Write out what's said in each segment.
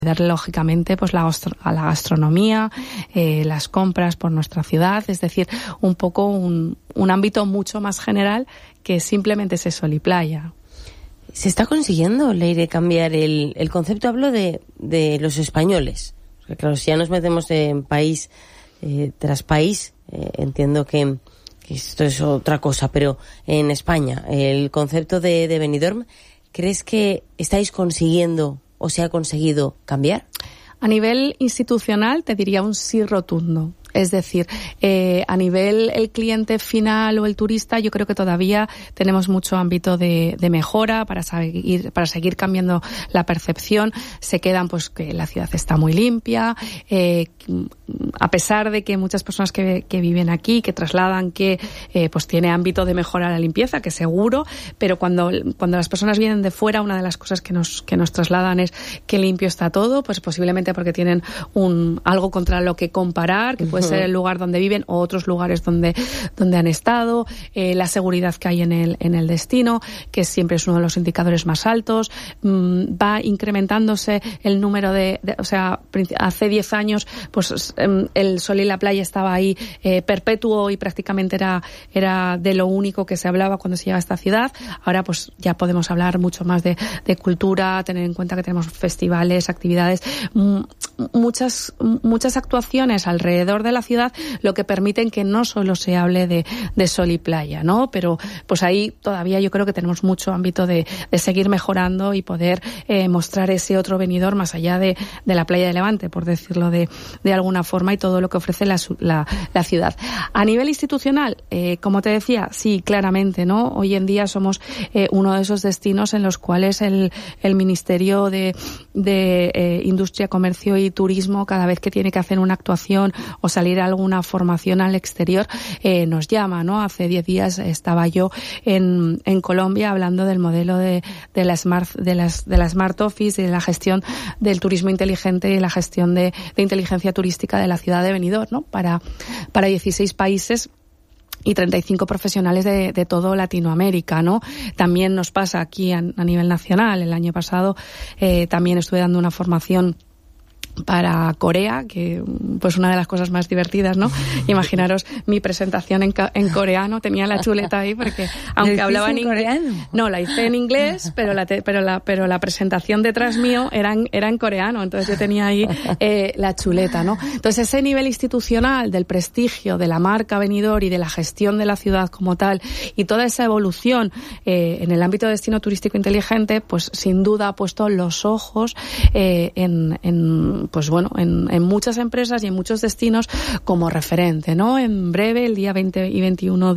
Darle lógicamente pues a la gastronomía, las compras por nuestra ciudad, es decir, un poco un ámbito mucho más general que simplemente ese sol y playa. ¿Se está consiguiendo, Leire, cambiar el concepto? Hablo de los españoles. Porque claro, si ya nos metemos en país tras país, entiendo que esto es otra cosa, pero en España, el concepto de Benidorm, ¿crees que estáis consiguiendo o se ha conseguido cambiar? A nivel institucional te diría un sí rotundo. Es decir, a nivel el cliente final o el turista, yo creo que todavía tenemos mucho ámbito de mejora para seguir cambiando la percepción. Se quedan pues que la ciudad está muy limpia, a pesar de que muchas personas que viven aquí, que trasladan que pues tiene ámbito de mejora la limpieza, que seguro, pero cuando las personas vienen de fuera, una de las cosas que nos trasladan es que limpio está todo, pues posiblemente porque tienen algo contra lo que comparar, que puede ser el lugar donde viven o otros lugares donde han estado, la seguridad que hay en el destino, que siempre es uno de los indicadores más altos, va incrementándose el número o sea, hace 10 años pues el sol y la playa estaba ahí perpetuo y prácticamente era de lo único que se hablaba cuando se llega a esta ciudad. Ahora pues ya podemos hablar mucho más de cultura, tener en cuenta que tenemos festivales, actividades, muchas actuaciones alrededor de la ciudad, lo que permiten que no solo se hable de sol y playa, ¿no? Pero pues ahí todavía yo creo que tenemos mucho ámbito de seguir mejorando y poder mostrar ese otro Benidorm más allá de la playa de Levante, por decirlo de alguna forma, y todo lo que ofrece la ciudad. A nivel institucional, como te decía, sí, claramente, ¿no? Hoy en día somos uno de esos destinos en los cuales el Ministerio de Industria, Comercio y Turismo, cada vez que tiene que hacer una actuación o salir a alguna formación al exterior, nos llama, ¿no? Hace 10 días estaba yo en Colombia hablando del modelo de la Smart Office y de la gestión del turismo inteligente y la gestión de inteligencia turística de la ciudad de Benidorm, ¿no? Para 16 países y 35 profesionales de todo Latinoamérica, ¿no? También nos pasa aquí a nivel nacional. El año pasado también estuve dando una formación para Corea, que pues una de las cosas más divertidas, ¿no? Imaginaros mi presentación en coreano, tenía la chuleta ahí porque aunque hablaba en coreano. No, la hice en inglés, pero la presentación detrás mío era en coreano, entonces yo tenía ahí la chuleta, ¿no? Entonces ese nivel institucional del prestigio de la marca Benidorm y de la gestión de la ciudad como tal y toda esa evolución en el ámbito de destino turístico inteligente, pues sin duda ha puesto los ojos en muchas empresas y en muchos destinos como referente, ¿no? En breve, el día 20 y 21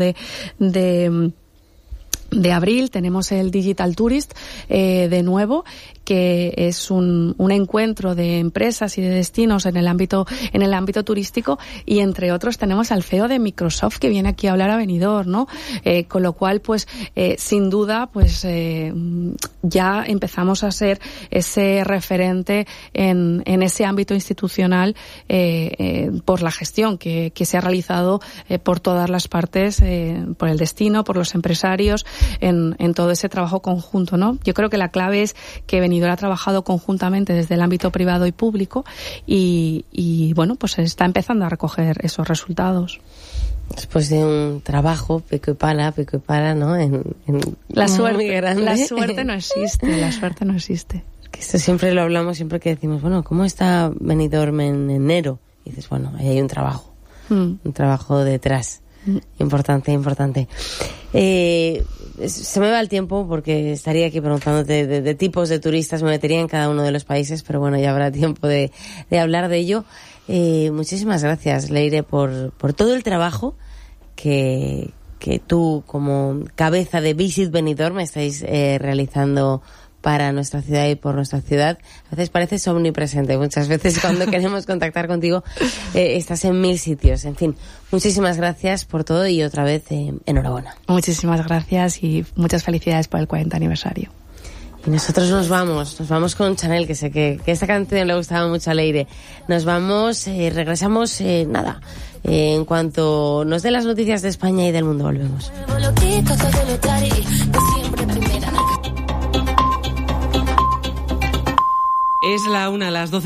de abril, tenemos el Digital Tourist de nuevo, que es un encuentro de empresas y de destinos en el ámbito turístico, y entre otros tenemos al CEO de Microsoft que viene aquí a hablar a Benidorm, ¿no? Con lo cual, pues, sin duda, pues, ya empezamos a ser ese referente en ese ámbito institucional por la gestión que se ha realizado por todas las partes, por el destino, por los empresarios, en todo ese trabajo conjunto, ¿no? Yo creo que la clave es que Benidorm ha trabajado conjuntamente desde el ámbito privado y público y bueno, pues se está empezando a recoger esos resultados. Después de un trabajo pico y pala, ¿no? La suerte no existe. Que esto siempre lo hablamos, siempre que decimos, bueno, ¿cómo está Benidorm en enero? Y dices, bueno, ahí hay un trabajo, un trabajo detrás. Importante. Se me va el tiempo porque estaría aquí preguntándote de tipos de turistas, me metería en cada uno de los países, pero bueno, ya habrá tiempo de hablar de ello. Muchísimas gracias, Leire, por todo el trabajo que tú, como cabeza de Visit Benidorm, estáis realizando para nuestra ciudad y por nuestra ciudad. A veces pareces omnipresente. Muchas veces cuando queremos contactar contigo estás en 1000 sitios. En fin, muchísimas gracias por todo y otra vez enhorabuena. Muchísimas gracias y muchas felicidades por el 40 aniversario. Y nosotros nos vamos con Chanel, que sé que esta canción le gustaba mucho a Leire. Nos vamos, regresamos, en cuanto nos dé las noticias de España y del mundo, volvemos. Es la 1, las 12.